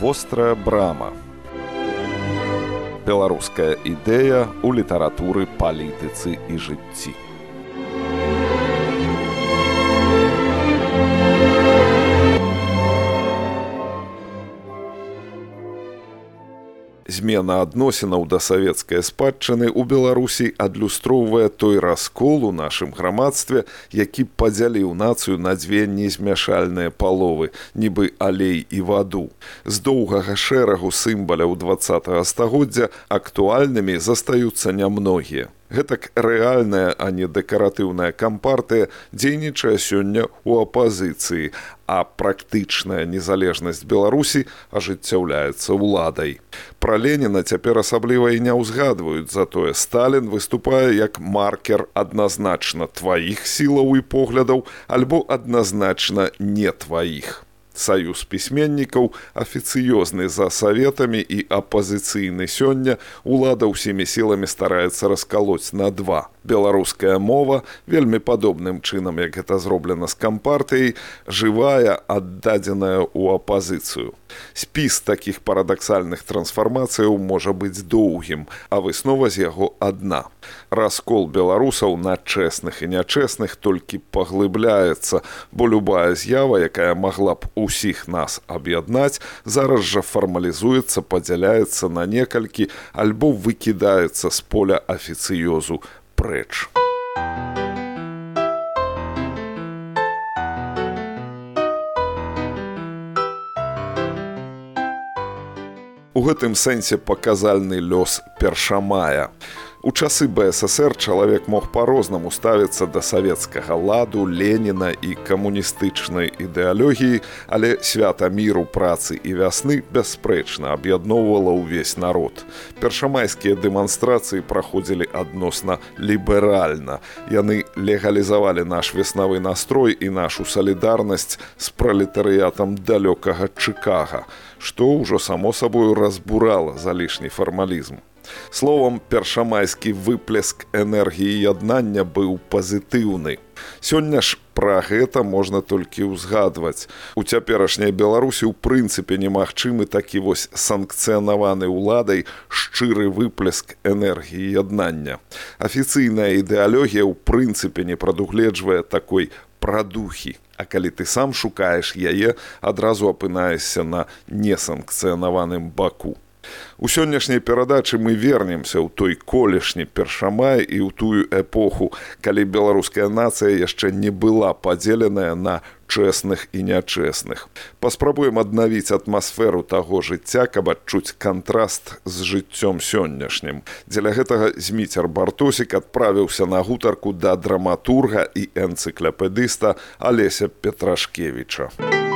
Вострая брама. Беларуская ідэя ў літаратуры, палітыцы і жыцці. Змена адносінаў да савецкай спадчыны ў Беларусі адлюстроўвае той раскол у нашым грамадстве, які падзяліў нацыю на дзве незмяшальныя паловы, нібы алей і ваду. З доўгага шэрагу сімваляў 20-го стагоддзя актуальнымі застаюцца нямногія. Гэтак рэальная, а не дэкаратыўная кампартыя дзейнічае сёння ў апазіцыі, а практычная незалежнасць Беларусі ажыццяўляецца ўладай. Пра Леніна цяпер асабліва і не ўзгадваюць, затое Сталін выступае як маркер адназначна тваіх сілаў і поглядаў альбо адназначна не тваіх. Саюз пісьменнікаў афіцыёзны за саветамі і апазіцыйны сёння улада ўсімі сіламі стараецца раскалоць на два. Беларуская мова, вельмі падобным чынам, як гэта зроблена з кампартыяй, жывая, аддадзеная ў апазіцыю. Спіс такіх парадаксальных трансфармацыяў можа быць доўгім, а выснова з яго адна. Раскол беларусаў на чэсных і нячэсных толькі паглыбляецца, бо любая з'ява, якая магла б усіх нас аб'яднаць, зараз жа фармалізуецца, падзяляецца на некалькі альбо выкідаецца з поля афіцыёзу прэч. У гэтым сэнсе паказальны лёс Першамая. У часы БССР чалавек мог па-рознаму ставіцца да савецкага ладу, Леніна і камуністычнай ідэалогіі, але свята міру, працы і вясны бясспрэчна аб'ядноўвала ўвесь народ. Першамайскія дэманстрацыі праходзілі адносна ліберальна. Яны легалізавалі наш веснавы настрой і нашу салідарнасць з пралетарыятам далёкага Чыкага, што ўжо само сабою разбурала залішні фармалізм. Словам, першамайскі выплеск энергіі яднання быў пазітыўны. Сёння ж пра гэта можна толькі ўзгадваць. У цяперашняй Беларусі ў прынцыпе немагчымы такі вось санкцыянаваны ўладай шчыры выплеск энергіі яднання. Афіцыйная ідэалогія ў прынцыпе не прадугледжвае такой прадухі. А калі ты сам шукаеш яе, адразу апынаешся на несанкцыянаваным баку. У сённяшняй перадачы мы вернемся ў той колішні Першамай і ў тую эпоху, калі беларуская нацыя яшчэ не была падзеленая на чэсных і нячэсных. Паспрабуем аднавіць атмасферу таго жыцця, каб адчуць кантраст з жыццём сённяшнім. Дзеля гэтага Зміцер Бартосік адправіўся на гутарку да драматурга і энцыклапедыста Алеся Петрашкевіча.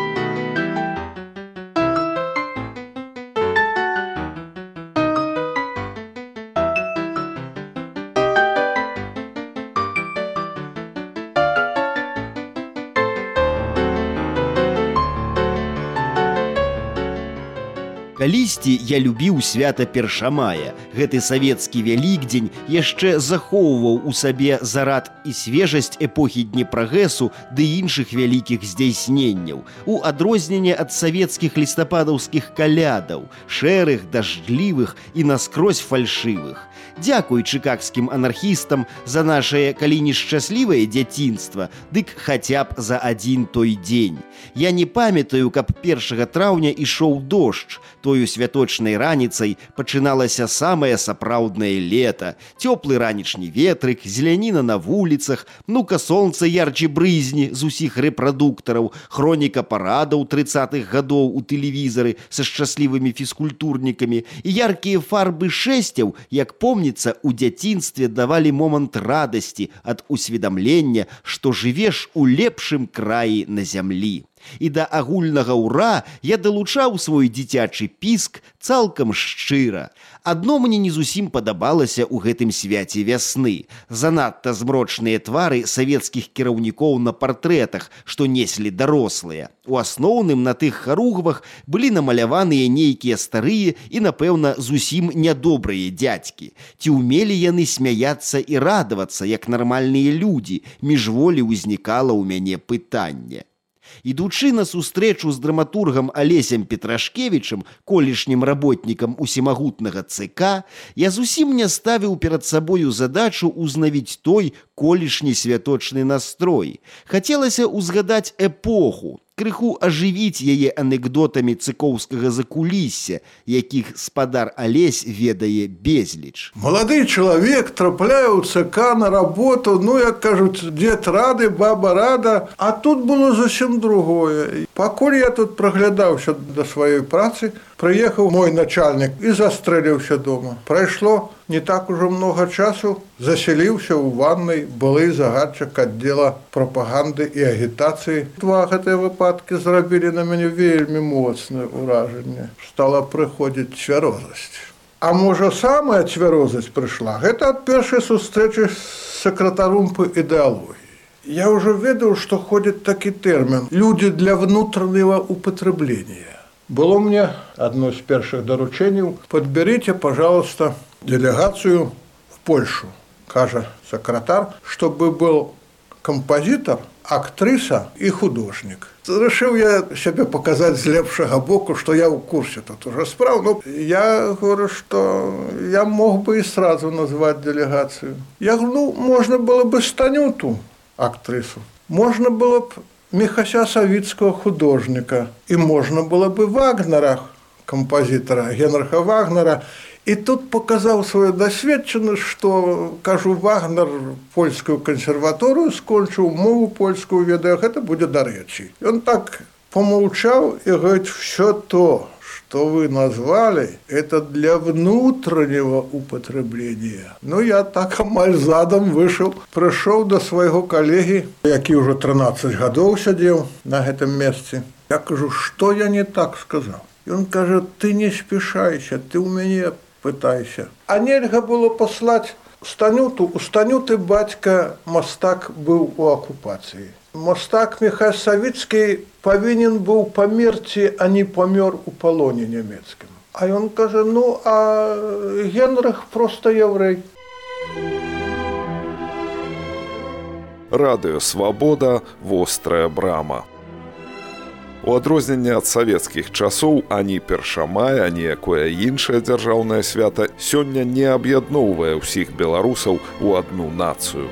Калісьці я любіў свята Першамая. Гэты савецкі вялікдзень яшчэ захоўваў у сабе зарад і свежасць эпохі Днепрагэсу ды іншых вялікіх здзяйсненняў, у адрозненне ад савецкіх лістападаўскіх калядаў, шэрых, дажджлівых і наскрозь фальшывых. Дзякуй чыкагскім анархістам за нашае, калі не шчаслівае дзяцінства, дык хаця б за адзін той дзень. Я не памятаю, каб 1 траўня ішоў дождж. Тою святочнай раніцай пачыналася самае сапраўднае лета. Цёплы ранішні ветрык, зеляніна на вуліцах, ну-ка сонца ярче брызні з усіх рэпрадуктараў, хроніка парадаў 30-х гадоў у тэлевізары са шчаслівымі фізкультурнікамі і яркія фарбы шэсцяў, як помніцца, у дзяцінстве давалі момант радасці ад усведамлення, што жывеш у лепшым краі на зямлі. І да агульнага ўра я далучаў свой дзіцячы піск цалкам шчыра. Адно мне не зусім падабалася ў гэтым свяце вясны. Занадта змрочныя твары савецкіх кіраўнікоў на партрэтах, што неслі дарослыя. У асноўным на тых харугвах былі намаляваныя нейкія старыя і, напэўна, зусім нядобрыя дзядзькі. Ці ўмелі яны смяяцца і радавацца, як нармальныя людзі? Міжволі ўзнікала ў мяне пытанне. Ідучы на сустрэчу з драматургам Алесем Петрашкевічам, колішнім работнікам усімагутнага ЦК, я зусім не ставіў перад сабою задачу ўзнавіць той колішні святочны настрой. Хацелася ўзгадаць эпоху, крыху ажывіць яе анекдотамі цыкоўскага закулісся, якіх спадар Алесь ведае безліч. Малады чалавек трапляе ў ЦК на работу, як кажуць, дзед рады, баба рада, а тут было зусім другое. Пакуль я тут праглядаўся да сваёй працы, прыехаў мой начальнік і застрэліўся дома. Прайшло не так ужо много часу, заселіўся ў ваннай былы загадчык аддзела прапаганды і агітацыі. Два гэтыя выпадкі зрабілі на мяне вельмі моцнае ўражанне. Стала прыходзіць цвярозасць. А можа, самая цвярозасць прыйшла? Гэта ад першай сустрэчы з сакратаром па ідэалогіі. Я ўжо ведаў, што ходзіць такі тэрмін «Людзі для внутреннего употребления». Было мне одно из первых доручений: подберите, пожалуйста, делегацию в Польшу, кажа секретарь, чтобы был композитор, актриса и художник. Решил я себе показать с лепшего боку, что я в курсе тут уже справ. Но я говорю, что я мог бы и сразу назвать делегацию. Я говорю, можно было бы Станюту, актрису, можно было бы Михася Савицкого, художника, и можно было бы Вагнера, композитора, Генриха Вагнера. И тут показал свою досведченность, что, кажу, Вагнер польскую консерваторию скончил, мову польскую ведаю, это будет до речи. И он так помолчал и говорит, все то, что вы назвали, это для внутреннего употребления. Я так амаль задом вышел, пришел до своего коллеги, який уже 13 годов сидел на этом месте. Я кажу, что я не так сказал? И он каже, ты не спешайся, ты у меня пытайся. А нельга было послать Станюту. У Станюты батька Мастак был у оккупации. Мастак Михай Савицкий повинен был померти, а не помер у полоне немецким. А он каже, а Генрих просто еврей. Радыё «Свабода», вострая брама. У адрозненне ад савецкіх часоў ані першамай, ані якое іншае дзяржаўнае свята сёння не аб'ядноўвае ўсіх беларусаў у адну нацыю.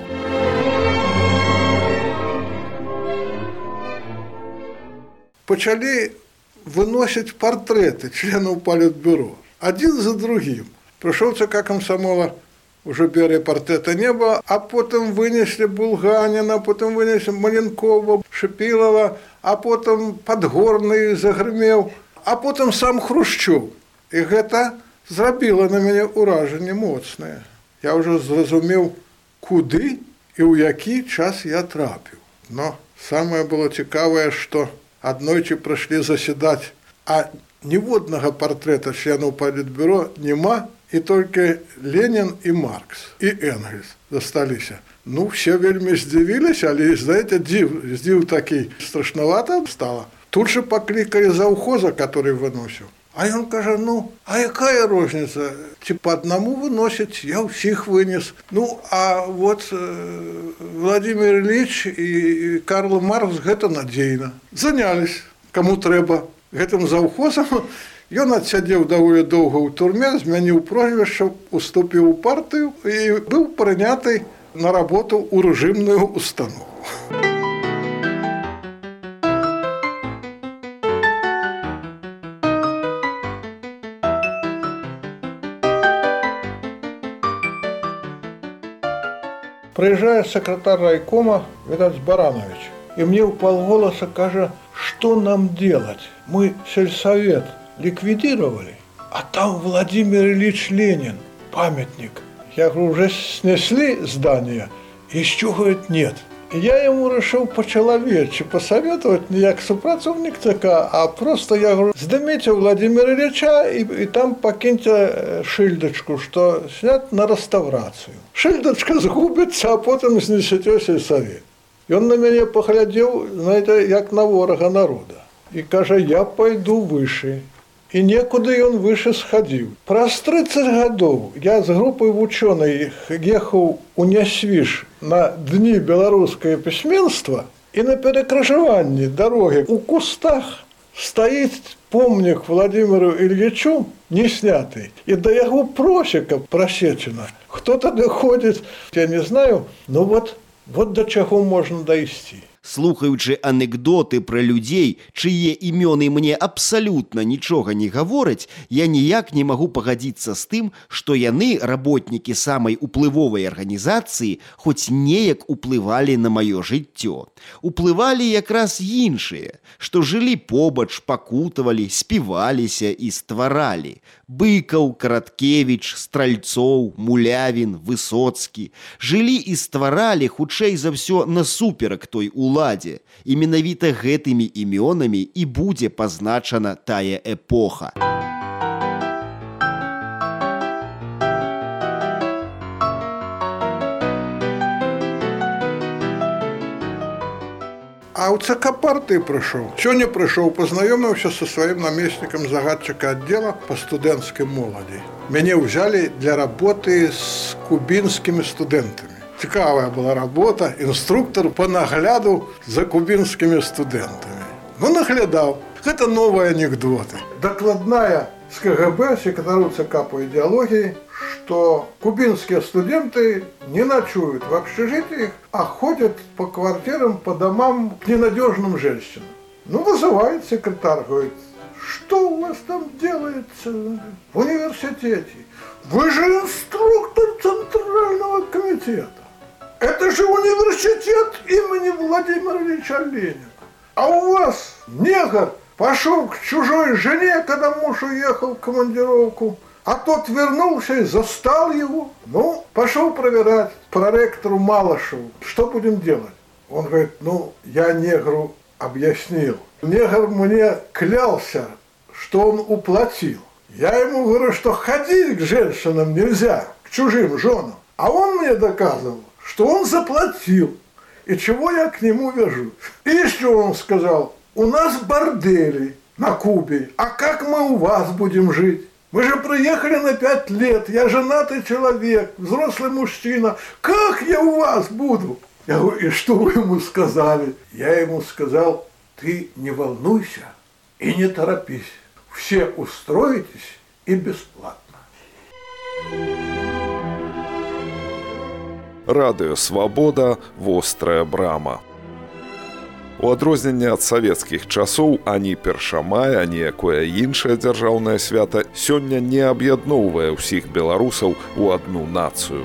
Пачалі выносіць партрэты членаў палітбюро. Адзін за другім. Прыйшоў ЦК камсамола, уже белые портреты не было, а потом вынесли Булганина, потом вынесли Маленкова, Шипилова, а потом Подгорный загремел, а потом сам Хрущев. И это зрабіло на мяне ўражанне моцнае. Я уже зразумеў, куды и ў які час я трапіў. Но самое было цікавае, что аднойчы прыйшлі заседать, а ніводнага портрета членаў палітбюро нема, и только Ленин и Маркс, и Энгельс засталіся. Все вельмі здзівілись, але, знаете, здзіў такі страшновато стало. Тут же покликали завхоза, который выносил. А он каже, а якая розница? По одному выносить, я всех вынес. А вот Владимир Ильич и Карл Маркс, это надейно. Занялись, кому трэба, гэтым завхозам. Ён адсядзеў даволі доўга ў турме, змяніў прозвішча, уступіў у партыю і быў прыняты на работу ў рэжымную установу. Прыязджае сакратар райкома, відаць, Баранович, і мне ўпалголаса кажа, что нам делать? Мы сельсовет ликвидировали, а там Владимир Ильич Ленин, памятник. Я говорю, уже снесли здание? Еще, говорит, нет. И я ему решил по-человече посоветовать, не как супрацовник ЦК, а просто я говорю, сдымите Владимира Ильича и там покиньте шильдочку, что снят на реставрацию. Шильдочка сгубится, а потом снесете сельсовет. И он на меня поглядел, знаете, как на ворога народа. И каже, я пойду выше. И некуда он выше сходил. Праз 30 годов я с группой ученых ехал у Нясвіж на дни белорусское письменства, І на перекрыжаванні дарогі у кустах стаіць помнік Владимиру Ильичу не сняты. І да яго просека прасечана. Хто тады ходзіць, я не знаю, но вот да чаго можна дайсці. Слухаючы анекдоты пра людзей, чые імёны мне абсалютна нічога не гавораць, я ніяк не магу пагадзіцца з тым, што яны, работнікі самай уплывовай арганізацыі, хоць неяк уплывалі на маё жыццё. Уплывалі якраз іншыя, што жылі побач, пакутавалі, співаліся і стваралі. Быкаў, Караткевіч, Стральцоў, Мулявін, Высоцкі. Жылі і стваралі, хутчэй за ўсё, насуперак той уладзе. І менавіта гэтымі імёнамі і будзе пазначана тая эпоха. А ў ЦК партыі прыйшоў. Сёння прыйшоў, пазнаёміўся са сваім намеснікам загадчыка аддзела па студэнцкай моладзі. Мяне ўзялі для работы з кубінскімі студэнтамі. Цікавая была работа, інструктор па нагляду за кубінскімі студэнтамі. Наглядаў. Гэта новыя анекдоты. Дакладная з КГБ секретару ЦК по ідэалогіі, что кубинские студенты не ночуют в общежитиях, а ходят по квартирам, по домам к ненадежным женщинам. Вызывает секретарь, говорит, что у вас там делается в университете? Вы же инструктор Центрального комитета. Это же университет имени Владимира Ильича Ленина. А у вас негр пошел к чужой жене, когда муж уехал в командировку, а тот вернулся и застал его. Пошел проверять проректору Малышеву, что будем делать. Он говорит, я негру объяснил. Негр мне клялся, что он уплатил. Я ему говорю, что ходить к женщинам нельзя, к чужим женам. А он мне доказывал, что он заплатил. И чего я к нему вяжусь. И еще он сказал, у нас бордели на Кубе, а как мы у вас будем жить? Мы же приехали на 5 лет, я женатый человек, взрослый мужчина. Как я у вас буду? Я говорю, и что вы ему сказали? Я ему сказал, ты не волнуйся и не торопись. Все устроитесь и бесплатно. Радыё Свабода, вострая брама. У адрозненне ад савецкіх часоў ані першамай, ані якое іншае дзяржаўнае свята сёння не аб'ядноўвае ўсіх беларусаў у адну нацыю.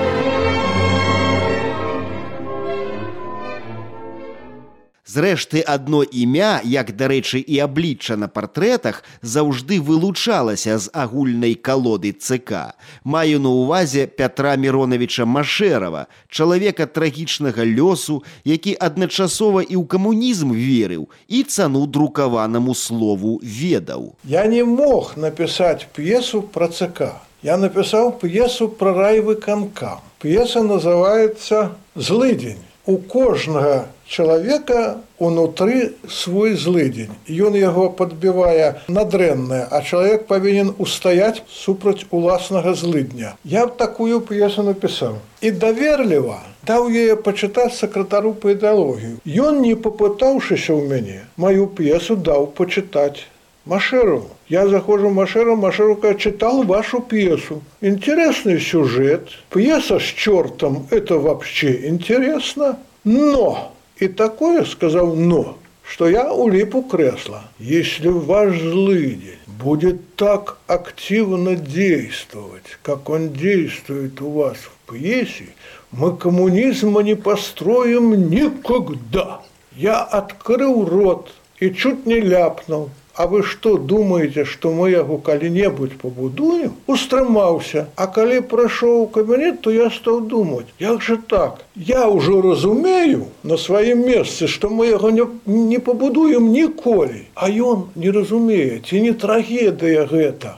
Зрэшты, адно імя, як, дарэчы, і аблічча на партрэтах, заўжды вылучалася з агульнай калоды ЦК. Маю на ўвазе Пятра Міроновича Машэрава, чалавека трагічнага лёсу, які адначасова і ў камунізм верыў, і цану друкаванаму слову ведаў. Я не мог написать пьесу про ЦК. Я написал пьесу про райвыканкам. Пьеса называется «Злыдень». У кожнага чалавека унутры свой злыдзень. Ён яго падбівае на дрэннае, а чалавек павінен устаяць супраць уласнага злыдня. Я такую п'есу напісаў. І даверліва даў яе пачытаць сакратару па ідэалогію. Ён, не папытаўшыся ў мяне, маю п'есу даў пачытаць Машэрову. Я захожу Машэру, Машэру читал вашу пьесу. Интересный сюжет. Пьеса с чертом, это вообще интересно. Но, и такое сказал но, что я улип у кресла. Если ваш злыдень будет так активно действовать, как он действует у вас в пьесе, мы коммунизма не построим никогда. Я открыл рот и чуть не ляпнул. А вы что, думаете, что мы яго калі-небудзь пабудуем? Устрымаўся. А калі прайшоў у кабінет, то я стаў думаць, як же так? Я ўжо разумею на сваім месцы, што мы яго не пабудуем ніколі. А ён не разумее, ці не трагедыя гэта.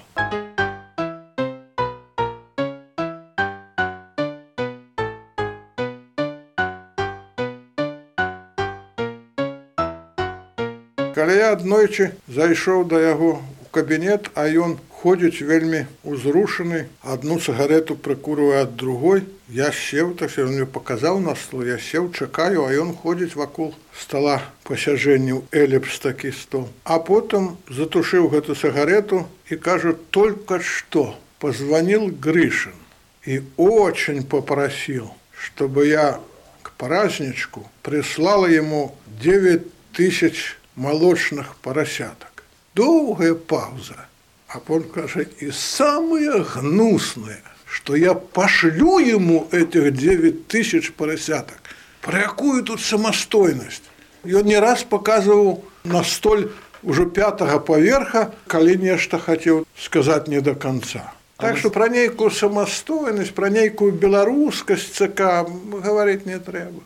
Калі я аднойчы зайшоў да яго ў кабінет, а ён ходзіць вельмі узрушаны, адну цыгарету прыкурвае ад другой. Я сеў, так ён мне паказаў на стол, я сеў, чакаю, а ён ходзіць вакол стола пасяджэнняў, эліпс такі стол. А потым затушыў гэту цыгарету і кажа: только что позвонил Гришин и очень попросил, чтобы я к праздничку прислала ему 9000 молочных поросяток. Долгая пауза. А он говорит: и самое гнусное, что я пошлю ему этих 9000 поросяток. Про какую тут самостойность? И он не раз показывал на столь уже 5-го поверха, коли нечто хотел сказать не до конца. Так что про нейкую самостойность, про нейкую белорусскость ЦК говорить не треба.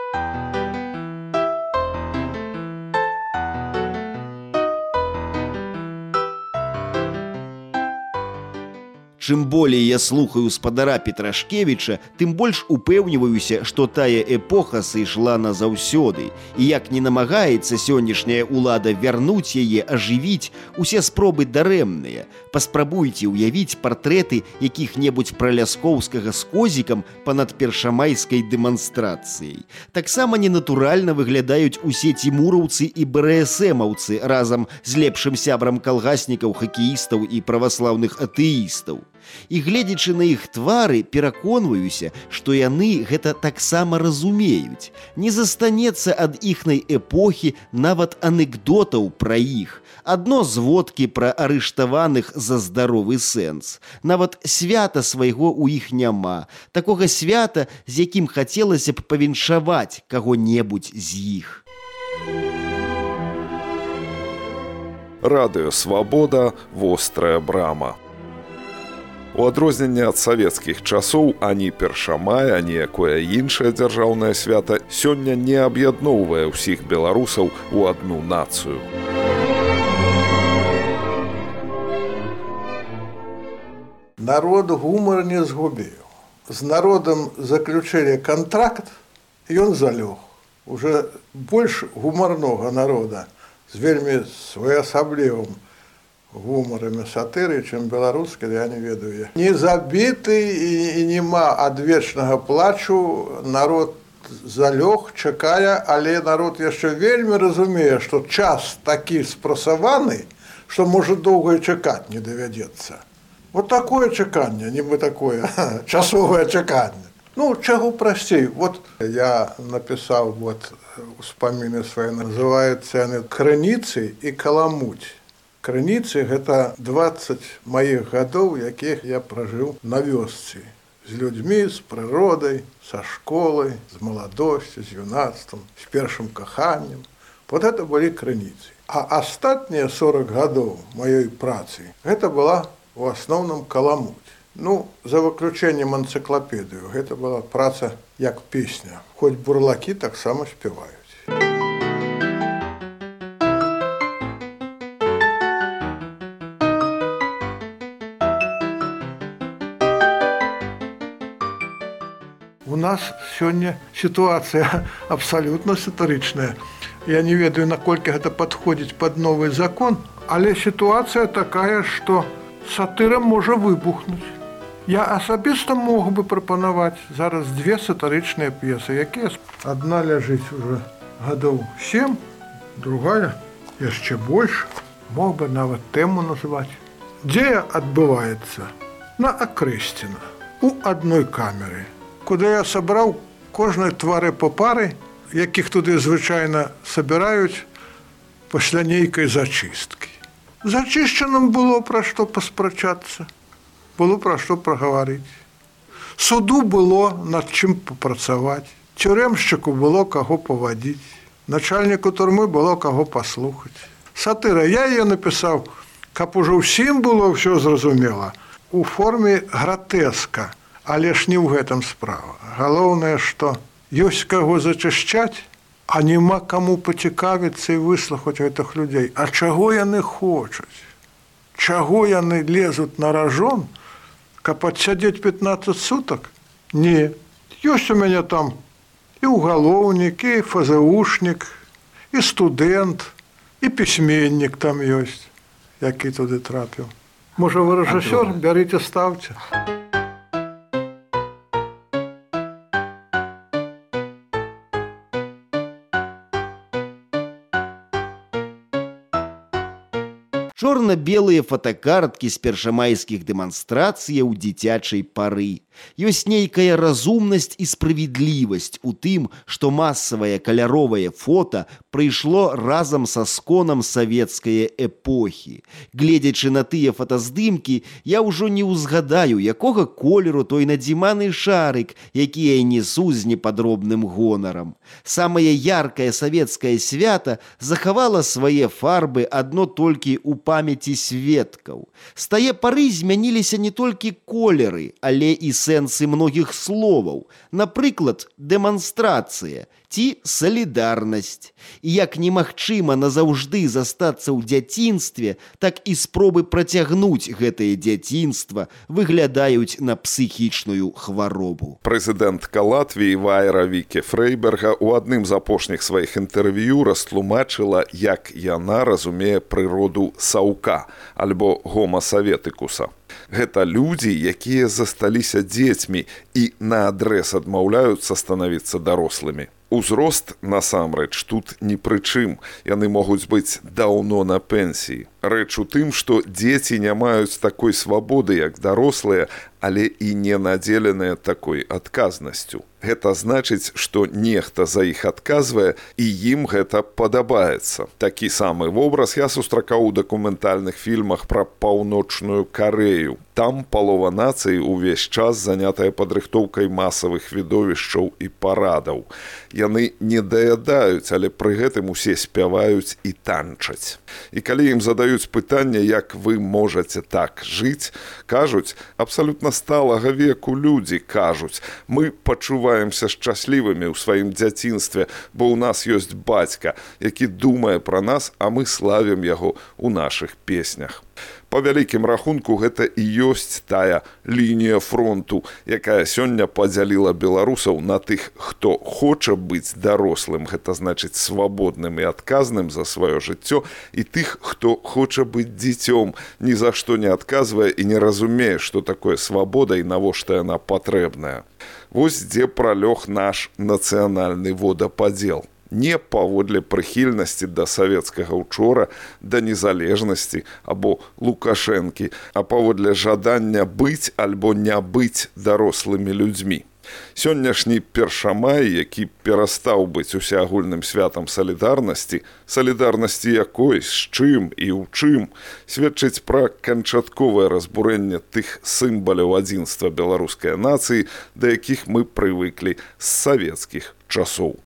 Чым болей я слухаю спадара Петрашкевіча, тым больш упэўніваюся, што тая эпоха сышла назаўсёды. І як не намагаецца сённяшняя ўлада вярнуць яе, ажывіць, усе спробы дарэмныя. Паспрабуйце ўявіць партрэты якіх-небудзь праляскоўскага з козікам панад першамайскай дэманстрацыяй. Таксама ненатуральна выглядаюць усе цімураўцы і БРСМаўцы разам з лепшым сябрам калгаснікаў, хакеістаў і праваслаўных атэістаў. І гледзячы на іх твары, пераконваюся, што яны гэта таксама разумеюць. Не застанецца ад іхнай эпохі нават анекдотаў пра іх. Адно зводкі пра арыштаваных за здаровы сэнс. Нават свята свайго ў іх няма. Такога свята, з якім хацелася б павіншаваць каго-небудзь з іх. Радыё «Свабода», вострая брама. У адрозненне ад савецкіх часоў ані першамай, ані якое іншае дзяржаўнае свята сёння не аб'ядноўвае ўсіх беларусаў у адну нацыю. Народ гумар не згубіў. З народам заключылі контракт, і ён залёг. Уже больш гумарнога народа з вельмі своеасаблівым гумарами сатыры, чым беларускі, я не ведаю. Не забіты і нема адвечнага плачу, народ залёг, чакае, але народ яшчэ вельмі разумее, што час такі спрасаваны, што можа доўга чакаць не давядзецца. Вот такое чаканне, нібы такое часовае чаканне. Ну, чаго прасцей. Вот я напісаў успаміны свае, называюцца яны «Крыніцы і каламуць». Крыніцы – гэта 20 маіх гадоў, якіх я пражыў на вёсцы. З людзьмі, з прыродай, са школай, з маладосцю, з юнацтвам, з першым каханнем. Вот это былі крыніцы. А астатнія 40 гадоў маёй працы – гэта была у асноўным каламуць. Ну, за выключэннем энцыклапедыю, гэта была праца як песня. Хоць бурлакі таксама спяваюць. У нас сёння сітуацыя абсалютна сатырычная. Я не ведаю, наколькі гэта падходзіць пад новы закон, але сітуацыя такая, што сатыра можа выбухнуць. Я асабіста мог бы прапанаваць зараз 2 сатырычныя п'есы, якія адна ляжыць уже гадоў 7, другая яшчэ больш, мог бы нават тэму назваць. Дзея адбываецца на Акрэсціна, у адной камеры, куды я сабраў кожнай твары па пары, якіх туды звычайна сабіраюць пасля нейкай зачысткі. Зачышчаным было пра што паспрачацца, было пра што прагаварыць. Суду было над чым папрацаваць, цюрэмшчыку было каго павадзіць, начальніку турмы было каго паслухаць. Сатыра, я яе напісаў, каб ужо ўсім было ўсё зразумела, у форме гратэска. Але ж не ў гэтым справа. Галоўнае, што ёсць каго зачышчаць, а няма каму пацікавіцца і выслухаць гэтых людзей. А чаго яны хочуць? Чаго яны лезуць на ражон, каб адсядзець 15 сутак? Не. Ёсць у мяне там і угалоўнік, і фазэушнік, і студэнт, і пісьменнік там ёсць, які туды трапіў. Можа, вы рэжысёр, бярыце, ставце. Чорна-белыя фотакарткі з першамайскіх дэманстрацыяў дзіцячай пары. Ёсць нейкая разумнасць і справядлівасць у тым, што масавае каляровае фота прыйшло разам са сконам савецкае эпохі. Гледзячы на тыя фотаздымкі, я ўжо не ўзгадаю, якога колеру той надзіманы шарык, які я несу з непадробным гонарам. Самае яркае савецкае свята захавала свае фарбы адно толькі ў памяці сведкаў. З тае пары змяніліся не толькі колеры, але і сэнсы многіх словаў. Напрыклад, дэманстрацыя ці салідарнасць. І як немагчыма назаўжды застацца ў дзяцінстве, так і спробы працягнуць гэтае дзяцінства выглядаюць на псіхічную хваробу. Прэзідэнтка Латвіі Вайра Віке Фрейберга ў адным з апошніх сваіх інтэрв'ю растлумачыла, як яна разумее прыроду саўка альбо гома саветыкуса. Гэта людзі, якія засталіся дзецьмі і наадрэз адмаўляюцца станавіцца дарослымі. Узрост, насамрэч, тут ні пры чым. Яны могуць быць даўно на пенсіі. Рэч у тым, што дзеці не маюць такой свабоды, як дарослыя, але і не надзеленыя такой адказнасцю. Гэта значыць, што нехта за іх адказвае, і ім гэта падабаецца. Такі самы вобраз я сустракаў у дакументальных фільмах пра Паўночную Карэю. Там палова нацыі ўвесь час занятая падрыхтоўкай масавых відовішчаў і парадаў. Яны не даядаюць, але пры гэтым усе спяваюць і танчаць. І калі ім задаюць пытанне, як вы можаце так жыць, кажуць, абсалютна сталага веку людзі кажуць, мы пачуваемся шчаслівымі ў сваім дзяцінстве, бо ў нас ёсць бацька, які думае пра нас, а мы славім яго ў нашых песнях. Па вялікім рахунку, гэта і ёсць тая лінія фронту, якая сёння падзяліла беларусаў на тых, хто хоча быць дарослым, гэта значыць свабодным і адказным за сваё жыццё, і тых, хто хоча быць дзіцём, ні за што не адказвае і не разумее, што такое свабода і навошта яна патрэбная. Вось дзе пралёг наш нацыянальны водападзел. Не паводле прыхільнасці да савецкага учора, да незалежнасці або Лукашэнкі, а паводле жадання быць альбо не быць дарослымі людзьмі. Сённяшні першамай, які перастаў быць усеагульным святам салідарнасці, салідарнасці якой, з чым і ў чым, сведчыць пра канчатковае разбурэнне тых сімваляў адзінства беларускай нацыі, да якіх мы прывыклі з савецкіх часоў.